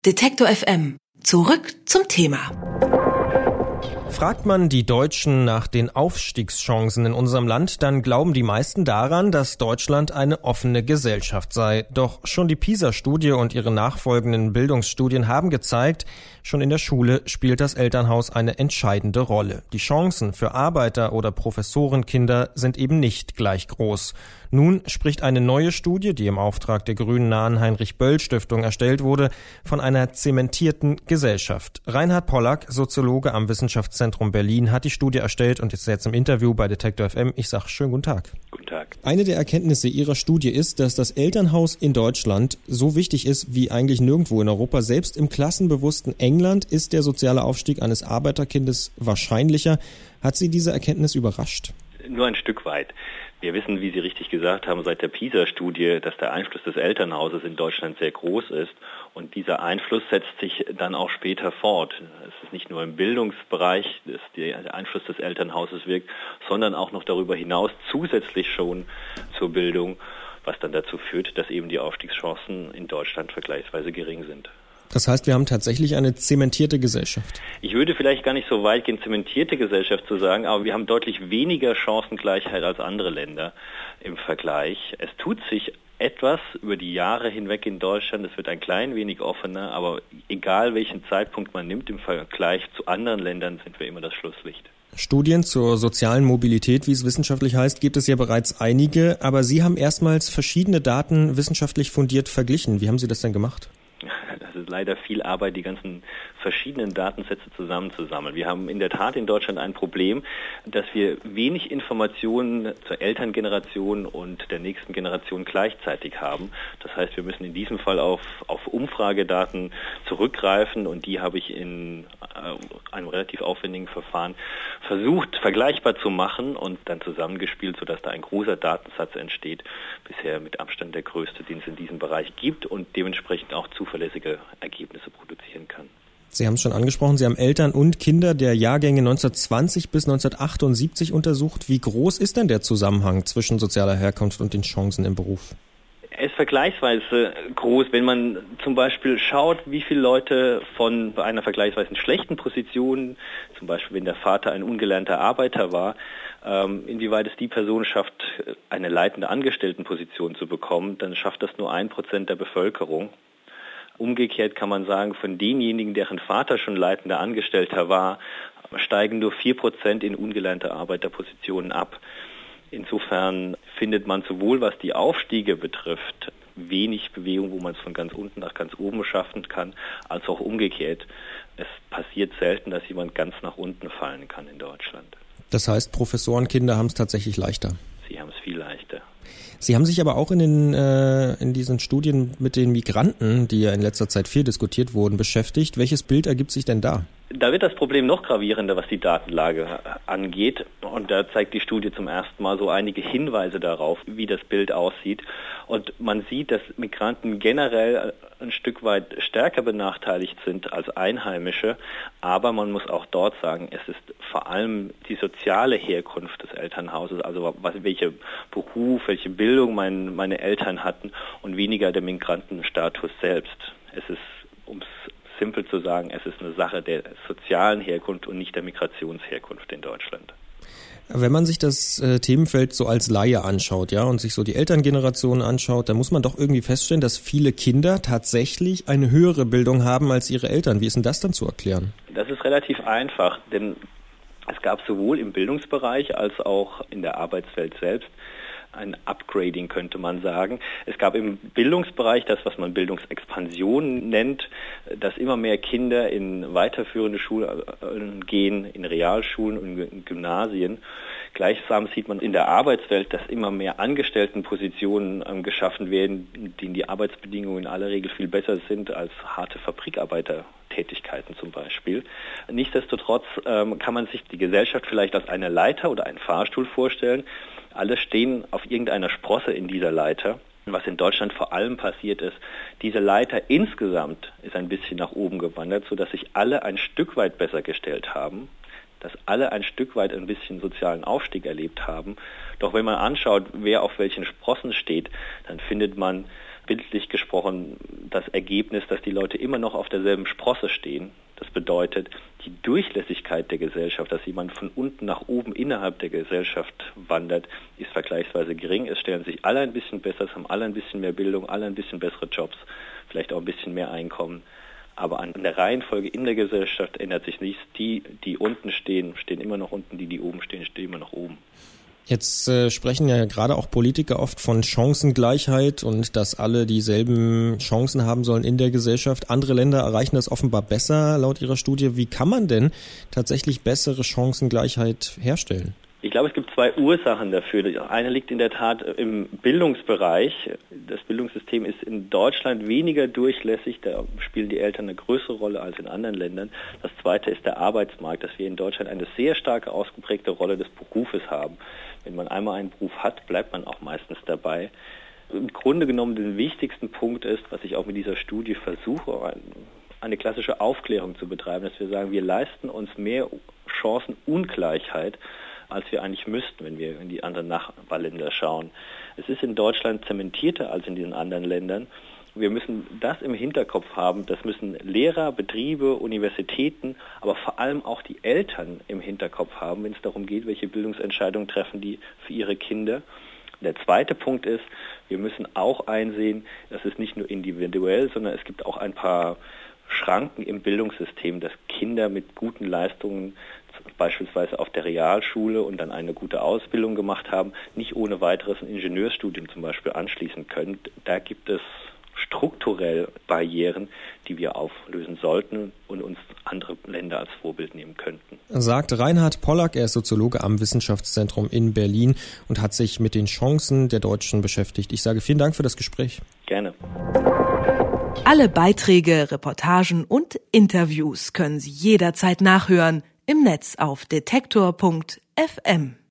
Detektor FM. Zurück zum Thema. Fragt man die Deutschen nach den Aufstiegschancen in unserem Land, dann glauben die meisten daran, dass Deutschland eine offene Gesellschaft sei. Doch schon die PISA-Studie und ihre nachfolgenden Bildungsstudien haben gezeigt, schon in der Schule spielt das Elternhaus eine entscheidende Rolle. Die Chancen für Arbeiter- oder Professorenkinder sind eben nicht gleich groß. Nun spricht eine neue Studie, die im Auftrag der grünnahen Heinrich-Böll-Stiftung erstellt wurde, von einer zementierten Gesellschaft. Reinhard Pollack, Soziologe am Wissenschaftszentrum Berlin, hat die Studie erstellt und ist jetzt im Interview bei Detektor FM. Ich sage schönen guten Tag. Guten Tag. Eine der Erkenntnisse Ihrer Studie ist, dass das Elternhaus in Deutschland so wichtig ist wie eigentlich nirgendwo in Europa. Selbst im klassenbewussten England ist der soziale Aufstieg eines Arbeiterkindes wahrscheinlicher. Hat Sie diese Erkenntnis überrascht? Nur ein Stück weit. Wir wissen, wie Sie richtig gesagt haben, seit der PISA-Studie, dass der Einfluss des Elternhauses in Deutschland sehr groß ist. Und dieser Einfluss setzt sich dann auch später fort. Es ist nicht nur im Bildungsbereich, dass der Einfluss des Elternhauses wirkt, sondern auch noch darüber hinaus zusätzlich schon zur Bildung, was dann dazu führt, dass eben die Aufstiegschancen in Deutschland vergleichsweise gering sind. Das heißt, wir haben tatsächlich eine zementierte Gesellschaft. Ich würde vielleicht gar nicht so weit gehen, zementierte Gesellschaft zu sagen, aber wir haben deutlich weniger Chancengleichheit als andere Länder im Vergleich. Es tut sich etwas über die Jahre hinweg in Deutschland. Es wird ein klein wenig offener, aber egal welchen Zeitpunkt man nimmt im Vergleich zu anderen Ländern, sind wir immer das Schlusslicht. Studien zur sozialen Mobilität, wie es wissenschaftlich heißt, gibt es ja bereits einige, aber Sie haben erstmals verschiedene Daten wissenschaftlich fundiert verglichen. Wie haben Sie das denn gemacht? Das ist leider viel Arbeit, die ganzen verschiedenen Datensätze zusammenzusammeln. Wir haben in der Tat in Deutschland ein Problem, dass wir wenig Informationen zur Elterngeneration und der nächsten Generation gleichzeitig haben. Das heißt, wir müssen in diesem Fall auf Umfragedaten zurückgreifen und die habe ich in einem relativ aufwendigen Verfahren versucht, vergleichbar zu machen und dann zusammengespielt, sodass da ein großer Datensatz entsteht. Bisher mit Abstand der größte, den es in diesem Bereich gibt und dementsprechend auch zuverlässige Ergebnisse produzieren kann. Sie haben es schon angesprochen, Sie haben Eltern und Kinder der Jahrgänge 1920 bis 1978 untersucht. Wie groß ist denn der Zusammenhang zwischen sozialer Herkunft und den Chancen im Beruf? Er ist vergleichsweise groß, wenn man zum Beispiel schaut, wie viele Leute von einer vergleichsweise schlechten Position, zum Beispiel wenn der Vater ein ungelernter Arbeiter war, inwieweit es die Person schafft, eine leitende Angestelltenposition zu bekommen, dann schafft das nur 1% der Bevölkerung. Umgekehrt kann man sagen, von denjenigen, deren Vater schon leitender Angestellter war, steigen nur 4% in ungelernte Arbeiterpositionen ab. Insofern findet man sowohl, was die Aufstiege betrifft, wenig Bewegung, wo man es von ganz unten nach ganz oben schaffen kann, als auch umgekehrt. Es passiert selten, dass jemand ganz nach unten fallen kann in Deutschland. Das heißt, Professorenkinder haben es tatsächlich leichter? Sie haben es viel leichter. Sie haben sich aber auch in diesen Studien mit den Migranten, die ja in letzter Zeit viel diskutiert wurden, beschäftigt. Welches Bild ergibt sich denn da? Da wird das Problem noch gravierender, was die Datenlage angeht. Und da zeigt die Studie zum ersten Mal so einige Hinweise darauf, wie das Bild aussieht. Und man sieht, dass Migranten generell ein Stück weit stärker benachteiligt sind als Einheimische. Aber man muss auch dort sagen, es ist vor allem die soziale Herkunft des Elternhauses, also welche Beruf, welche Bildung meine Eltern hatten und weniger der Migrantenstatus selbst. Es ist, um es simpel zu sagen, es ist eine Sache der sozialen Herkunft und nicht der Migrationsherkunft in Deutschland. Wenn man sich das Themenfeld so als Laie anschaut, ja, und sich so die Elterngeneration anschaut, dann muss man doch irgendwie feststellen, dass viele Kinder tatsächlich eine höhere Bildung haben als ihre Eltern. Wie ist denn das dann zu erklären? Das ist relativ einfach, denn es gab sowohl im Bildungsbereich als auch in der Arbeitswelt selbst ein Upgrading, könnte man sagen. Es gab im Bildungsbereich das, was man Bildungsexpansion nennt, dass immer mehr Kinder in weiterführende Schulen gehen, in Realschulen und in Gymnasien. Gleichsam sieht man in der Arbeitswelt, dass immer mehr Angestelltenpositionen geschaffen werden, denen die Arbeitsbedingungen in aller Regel viel besser sind als harte Fabrikarbeitertätigkeiten zum Beispiel. Nichtsdestotrotz kann man sich die Gesellschaft vielleicht als eine Leiter oder einen Fahrstuhl vorstellen. Alle stehen auf irgendeiner Sprosse in dieser Leiter. Was in Deutschland vor allem passiert ist, diese Leiter insgesamt ist ein bisschen nach oben gewandert, sodass sich alle ein Stück weit besser gestellt haben, dass alle ein Stück weit ein bisschen sozialen Aufstieg erlebt haben. Doch wenn man anschaut, wer auf welchen Sprossen steht, dann findet man bildlich gesprochen das Ergebnis, dass die Leute immer noch auf derselben Sprosse stehen. Das bedeutet, die Durchlässigkeit der Gesellschaft, dass jemand von unten nach oben innerhalb der Gesellschaft wandert, ist vergleichsweise gering. Es stellen sich alle ein bisschen besser, es haben alle ein bisschen mehr Bildung, alle ein bisschen bessere Jobs, vielleicht auch ein bisschen mehr Einkommen. Aber an der Reihenfolge in der Gesellschaft ändert sich nichts. Die unten stehen, stehen immer noch unten. Die oben stehen, stehen immer noch oben. Jetzt sprechen ja gerade auch Politiker oft von Chancengleichheit und dass alle dieselben Chancen haben sollen in der Gesellschaft. Andere Länder erreichen das offenbar besser laut ihrer Studie. Wie kann man denn tatsächlich bessere Chancengleichheit herstellen? Ich glaube, es gibt zwei Ursachen dafür. Die eine liegt in der Tat im Bildungsbereich. Das Bildungssystem ist in Deutschland weniger durchlässig. Da spielen die Eltern eine größere Rolle als in anderen Ländern. Das zweite ist der Arbeitsmarkt, dass wir in Deutschland eine sehr stark ausgeprägte Rolle des Berufes haben. Wenn man einmal einen Beruf hat, bleibt man auch meistens dabei. Im Grunde genommen der wichtigsten Punkt ist, was ich auch mit dieser Studie versuche, eine klassische Aufklärung zu betreiben, dass wir sagen, wir leisten uns mehr Chancenungleichheit, als wir eigentlich müssten, wenn wir in die anderen Nachbarländer schauen. Es ist in Deutschland zementierter als in den anderen Ländern. Wir müssen das im Hinterkopf haben, das müssen Lehrer, Betriebe, Universitäten, aber vor allem auch die Eltern im Hinterkopf haben, wenn es darum geht, welche Bildungsentscheidungen treffen die für ihre Kinder. Der zweite Punkt ist, wir müssen auch einsehen, dass es nicht nur individuell, sondern es gibt auch ein paar Schranken im Bildungssystem, dass Kinder mit guten Leistungen, beispielsweise auf der Realschule und dann eine gute Ausbildung gemacht haben, nicht ohne weiteres ein Ingenieurstudium zum Beispiel anschließen können. Da gibt es strukturell Barrieren, die wir auflösen sollten und uns andere Länder als Vorbild nehmen könnten. Sagt Reinhard Pollack, er ist Soziologe am Wissenschaftszentrum in Berlin und hat sich mit den Chancen der Deutschen beschäftigt. Ich sage vielen Dank für das Gespräch. Gerne. Alle Beiträge, Reportagen und Interviews können Sie jederzeit nachhören im Netz auf detektor.fm.